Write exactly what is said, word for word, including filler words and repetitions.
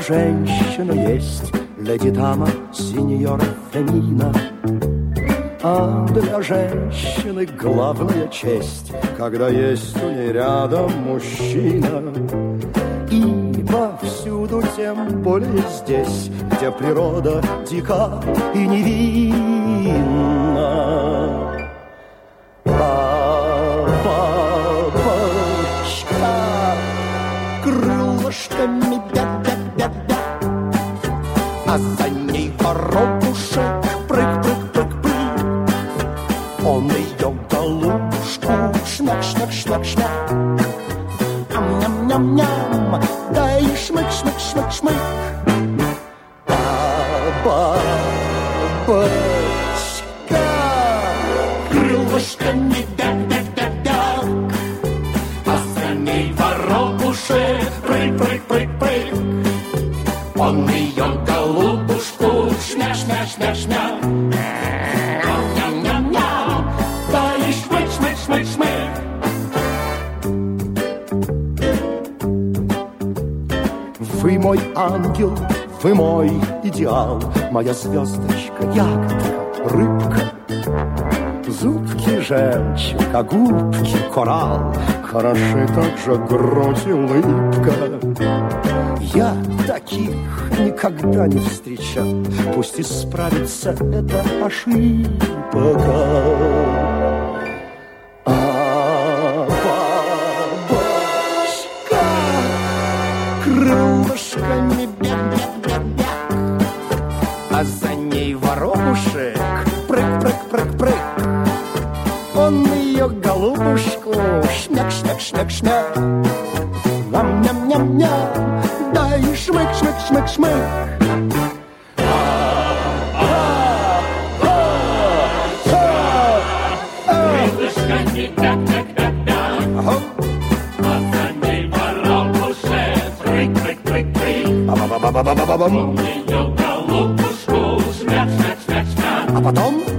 женщина есть, леди дама, сеньора Фемина. А для женщины главная честь, когда есть у ней рядом мужчина. И повсюду, тем более здесь, где природа дика и невинна. Бабочка крылышками бя-бя-бя-бя, а за ней воробушек прыг-прыг-прыг-прыг. Он ее голубушку шмяк-шмяк-шмяк-шмяк. Ням-ням-ням, да и шмык-шмык-шмык-шмык. Бабочка крылышками бяк-бяк-бяк-бяк, а за ней воробушек прыг-прыг-прыг-прыг. Он ее голубушку шмяк-шмяк-шмяк-шмяк. Ням-ням-ням, да и шмык-шмык-шмык-шмык. Вы мой ангел, вы мой идеал, моя звездочка, ягодка, рыбка. Зубки жемчуг, а губки коралл, хороши также грудь и улыбка. Я таких никогда не встречал, пусть исправится эта ошибка. Крылышками бяк-бяк-бяк-бяк, а за ней воробушек прыг-прыг-прыг-прыг. Он ее голубушку шмяк-шмяк-шмяк-шмяк. Ням-ням-ням-ням, да и шмык-шмык-шмык-шмык. Крылышками бяк-бяк-бяк-бяк, а за ней воробушек прыг-прыг-прыг-прыг. Ба-ба-ба-ба-ба-ба-бам. Он ее голубушку шмяк-шмяк-шмяк-шмяк. А потом